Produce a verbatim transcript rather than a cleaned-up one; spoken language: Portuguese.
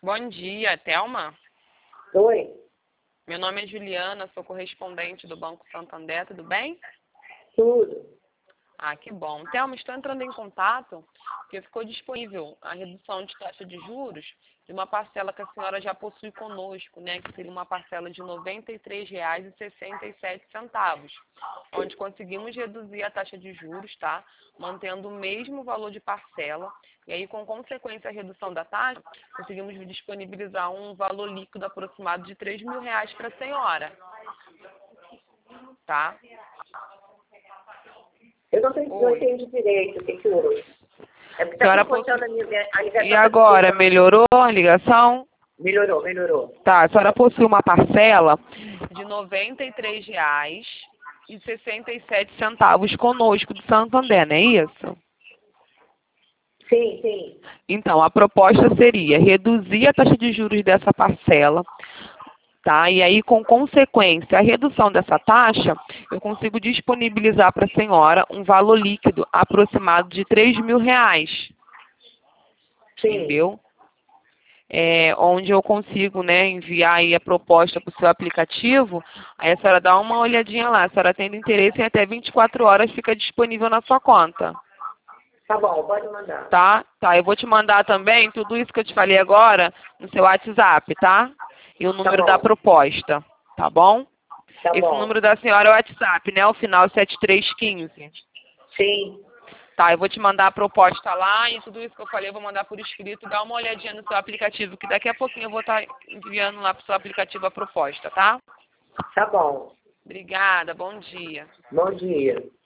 Bom dia, Thelma. Oi, Meu nome é Juliana, sou correspondente do Banco Santander, tudo bem? tudo. Ah, que bom. Thelma, estou entrando em contato porque ficou disponível a redução de taxa de juros de uma parcela que a senhora já possui conosco, né? Que seria uma parcela de noventa e três reais e sessenta e sete centavos, onde conseguimos reduzir a taxa de juros, tá? Mantendo o mesmo valor de parcela. E aí, com consequência a redução da taxa, conseguimos disponibilizar um valor líquido aproximado de três mil reais para a senhora, tá? Eu não, sei, não Oi. entendi direito o que que houve. É porque está Senhora cortando a, minha, a ligação. E agora, melhorou a ligação? Melhorou, melhorou. Tá, a senhora possui uma parcela de noventa e três reais e sessenta e sete centavos conosco do Santander, não é isso? Sim, sim. Então, a proposta seria reduzir a taxa de juros dessa parcela, tá? E aí, com consequência, a redução dessa taxa, eu consigo disponibilizar para a senhora um valor líquido aproximado de três mil reais, Sim. entendeu? É, onde eu consigo, né, enviar aí a proposta para o seu aplicativo, aí a senhora dá uma olhadinha lá. A senhora tendo interesse, em até vinte e quatro horas fica disponível na sua conta. Tá bom, pode mandar. Tá? Tá, eu vou te mandar também tudo isso que eu te falei agora no seu WhatsApp, tá? E o número Tá da bom. proposta, tá bom? Tá Esse bom. número da senhora é o WhatsApp, né? O final sete três um cinco. Sim. Tá, eu vou te mandar a proposta lá e tudo isso que eu falei eu vou mandar por escrito. Dá uma olhadinha no seu aplicativo, que daqui a pouquinho eu vou estar enviando lá pro seu aplicativo a proposta, tá? Tá bom. Obrigada, bom dia. Bom dia.